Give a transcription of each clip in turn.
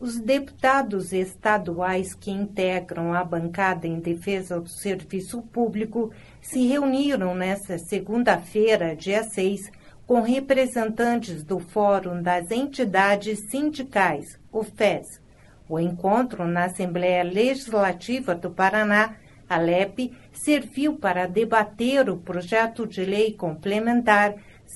Os deputados estaduais que integram a bancada em defesa do serviço público se reuniram nesta segunda-feira, dia 6, com representantes do Fórum das Entidades Sindicais, o FES. O encontro na Assembleia Legislativa do Paraná, a LEP, serviu para debater o projeto de lei complementar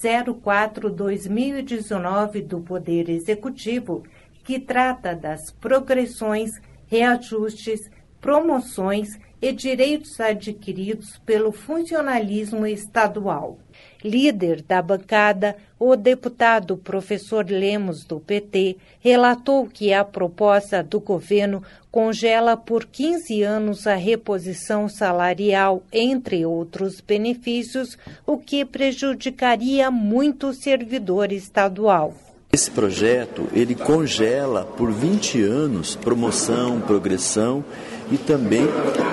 04/2019 do Poder Executivo, que trata das progressões, reajustes, promoções e direitos adquiridos pelo funcionalismo estadual. Líder da bancada, o deputado professor Lemos, do PT, relatou que a proposta do governo congela por 15 anos a reposição salarial, entre outros benefícios, o que prejudicaria muito o servidor estadual. Esse projeto, ele congela por 20 anos promoção, progressão e também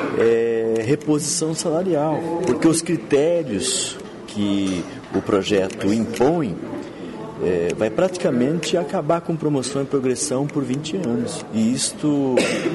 reposição salarial, porque os critérios que o projeto impõe vai praticamente acabar com promoção e progressão por 20 anos. E isto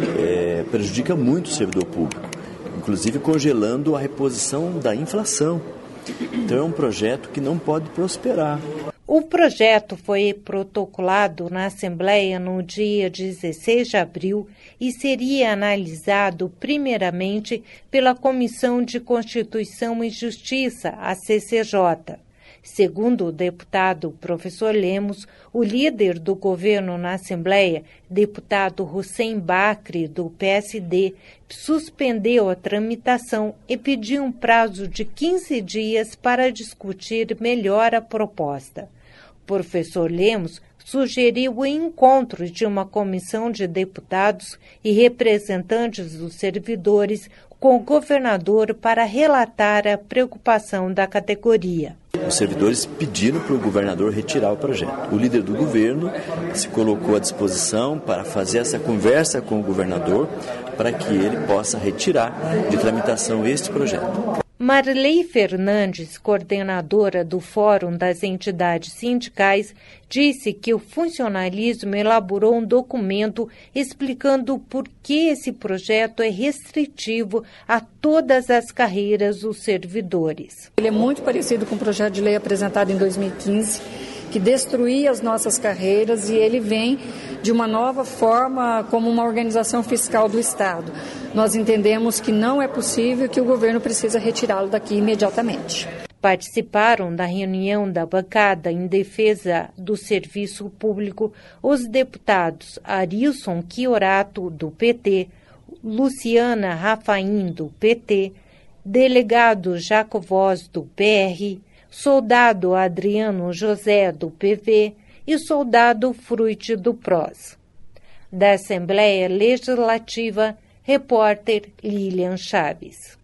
prejudica muito o servidor público, inclusive congelando a reposição da inflação. Então é um projeto que não pode prosperar. O projeto foi protocolado na Assembleia no dia 16 de abril e seria analisado primeiramente pela Comissão de Constituição e Justiça, a CCJ. Segundo o deputado professor Lemos, o líder do governo na Assembleia, deputado Hussein Bacri, do PSD, suspendeu a tramitação e pediu um prazo de 15 dias para discutir melhor a proposta. O professor Lemos sugeriu o encontro de uma comissão de deputados e representantes dos servidores com o governador para relatar a preocupação da categoria. Os servidores pediram para o governador retirar o projeto. O líder do governo se colocou à disposição para fazer essa conversa com o governador para que ele possa retirar de tramitação este projeto. Marley Fernandes, coordenadora do Fórum das Entidades Sindicais, disse que o funcionalismo elaborou um documento explicando por que esse projeto é restritivo a todas as carreiras dos servidores. Ele é muito parecido com o projeto de lei apresentado em 2015, que destruía as nossas carreiras, e ele vem de uma nova forma como uma organização fiscal do Estado. Nós entendemos que não é possível, que o governo precisa retirá-lo daqui imediatamente. Participaram da reunião da bancada em defesa do serviço público os deputados Arilson Chiorato, do PT, Luciana Rafaim, do PT, delegado Jacovós, do PR, soldado Adriano José, do PV, e soldado Fruit, do PROS. Da Assembleia Legislativa, repórter Lilian Chaves.